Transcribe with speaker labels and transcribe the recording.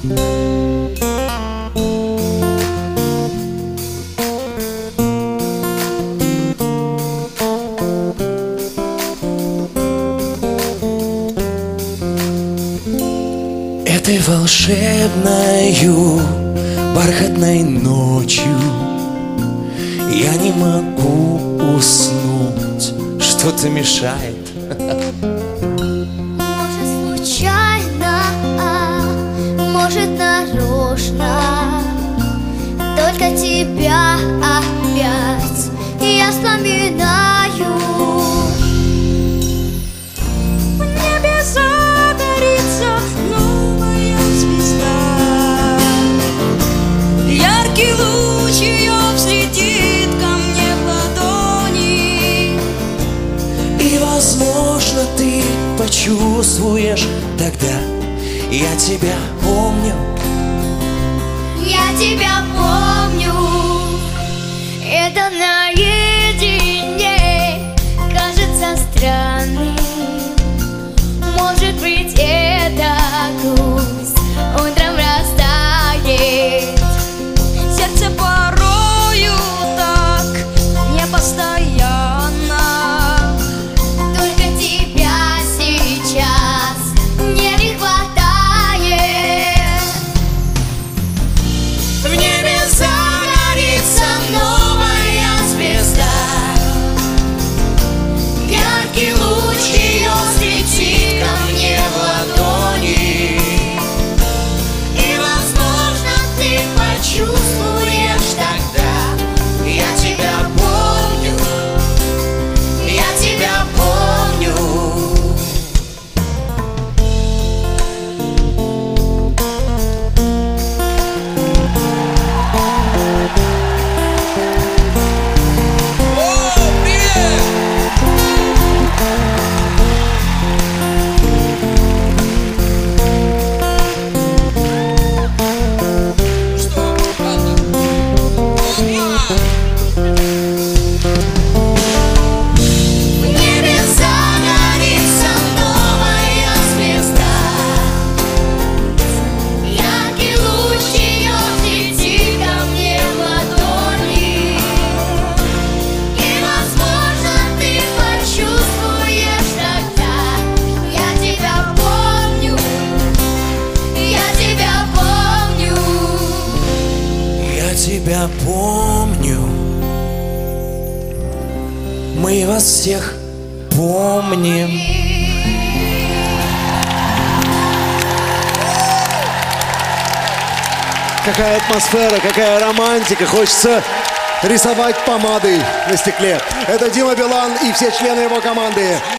Speaker 1: Этой волшебною бархатной ночью я не могу уснуть, что-то мешает.
Speaker 2: Может, случайно, может, нарочно, только тебя опять я вспоминаю.
Speaker 3: В небе загорится новая звезда, яркий луч ее взлетит ко мне в ладони.
Speaker 1: И, возможно, ты почувствуешь тогда: я тебя помню.
Speaker 2: Я тебя помню. Это наедине кажется странным. Может быть, это грусть утром растает.
Speaker 3: Сердце порою так непостоянно.
Speaker 2: Только тебя сейчас мне не хватает.
Speaker 1: В небе загорится новая звезда, яркий луч ее светит ко мне в ладони. И, возможно, ты почувствуешь тогда: я тебя помню, я тебя помню. В небе загорится новая звезда, яркий луч ее светит ко мне в ладони. И, возможно, ты почувствуешь тогда: я тебя помню, я тебя помню. Я тебя помню. Мы вас всех помним.
Speaker 4: Какая атмосфера, какая романтика. Хочется рисовать помадой на стекле. Это Дима Билан и все члены его команды.